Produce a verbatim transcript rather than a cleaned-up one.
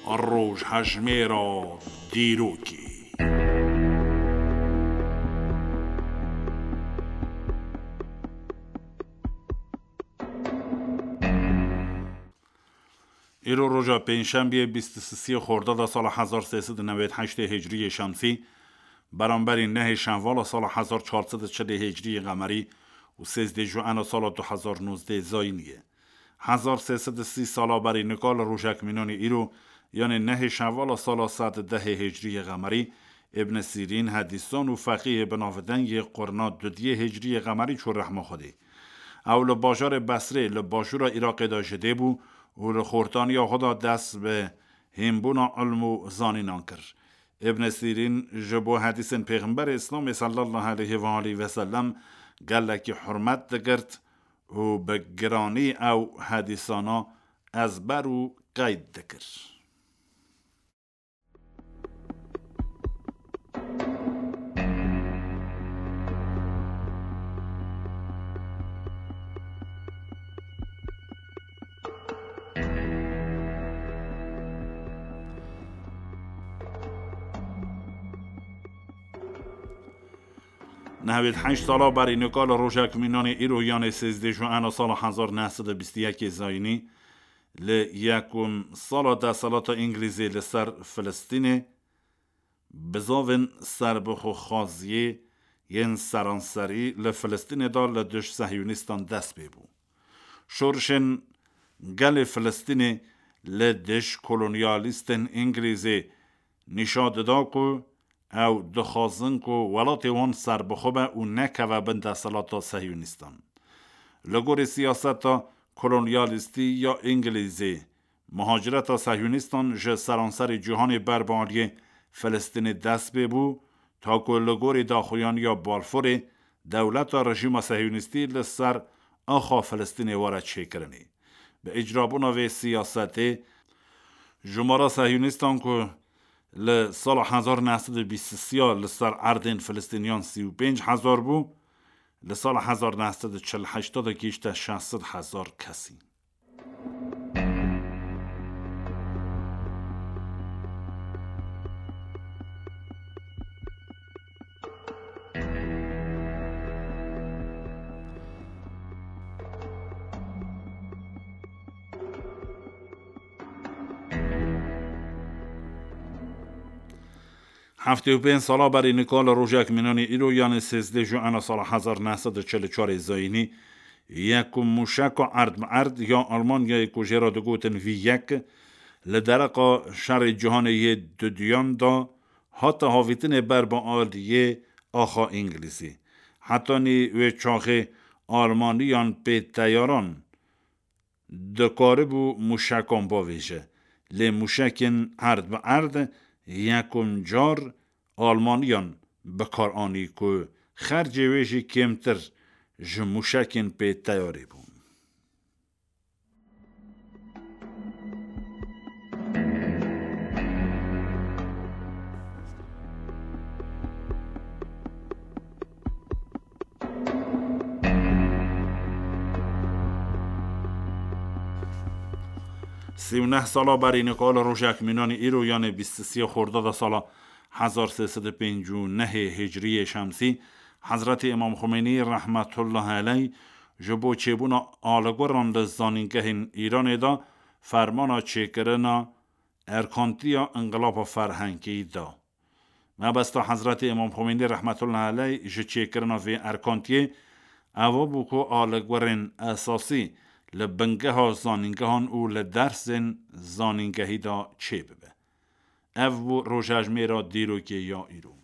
روش هجمه را دیروکی. ایرو روژا پنجشنبه بیست و سه خرداد سال هزار و سیصد و نود و هشت هجری شمسی برابر نه شوال سال هزار و چهارصد و چهل هجری قمری و سیزده ژوئن سال دو هزار و نوزده زاینیه. هزار و سیصد و سی سال بر نکال روژکمینان ایرو یعنی نه شوال سال صد و ده هجری قمری ابن سیرین حدیثان و فقیه بناودن قرنات دودیه هجری قمری چون رحمه خوده. او لباجار بسره لباشورا عراق داشته بو و لخورتانی خدا دست به همبونا علم و زانینان کر. ابن سیرین جبو حدیث پیغمبر اسلام صلی الله علیه و آله و سلم گلک حرمت دگرد و به گرانی او حدیثانا از برو قید دکر. نهوید هشت سالا برای نکال روژکمینان ایرو یعنی سیزده ژوئن سال هزار و نهصد و بیست و یک زاینی ل یکم سالا ده سالات انگلیزی لسر فلسطین بزاون سربخو خازیه ین سرانسری لفلسطین دا لدش صهیونیستان دست ببو. شورشن گل فلسطین لدش کولونیالیستن انگلیزی نشاد دا کو او دخوازن کو ولات وان سر بخوبه و نکه و بند سلاتا صهیونیستان. لگور سیاستا کولونیالیستی یا انگلیزی مهاجرت صهیونیستان جه سرانسر جهان بربالی فلسطین دست ببو تا که لگور داخویان یا بالفور دولت رژیم صهیونیستی لسر آخا فلسطین وارد شکرنی. به اجرابونا و سیاستی جمارا صهیونیستان که لسال هزار و نهصد و بیست و سه لسر اردن فلسطینیان سی و پنج هزار بو لسال هزار و نهصد و چهل و هشت گیشت شصت هزار کسی. هفته و پنج سالا برای نکال روژکمینان ایرو یعنی سیزده ژوئن سال هزار و نهصد و چهل و چهار زاینی یکم موشک و ارد ارد یا آلمانیا کجه را دگوتن وی یک لدرقا شر جهان یه دودیان دا حتی هاویتن بر با آلیه آخا انگلیسی حتی نی و چاخه آلمانیان به تیاران دکاره بو موشکان باویشه لی موشکن ارد و ارد یکم جار آلمانیان بکار آنی که خرج ویجی کمتر جموشکن به تیاری بون. سی و نه سالا برای نکال روژکمینان ایرو یعنی بیست و سه خرداد سال هزار و سیصد و پنجاه و نه هجری شمسی حضرت امام خمینی رحمت الله علیه جبو چبونا آلگوران لزانینگه ایران دا فرمانا چکرنا ارکانتیا انقلاب فرهنگی دا. مبستا حضرت امام خمینی رحمت الله علیه جو چکرنا و ارکانتیه او بوکو آلگورن اساسی لبنگه ها زانینگه هان او لدرسن زانینگهی دا چه ببه. او بو روژاج میرا دیرو که یا ایرو.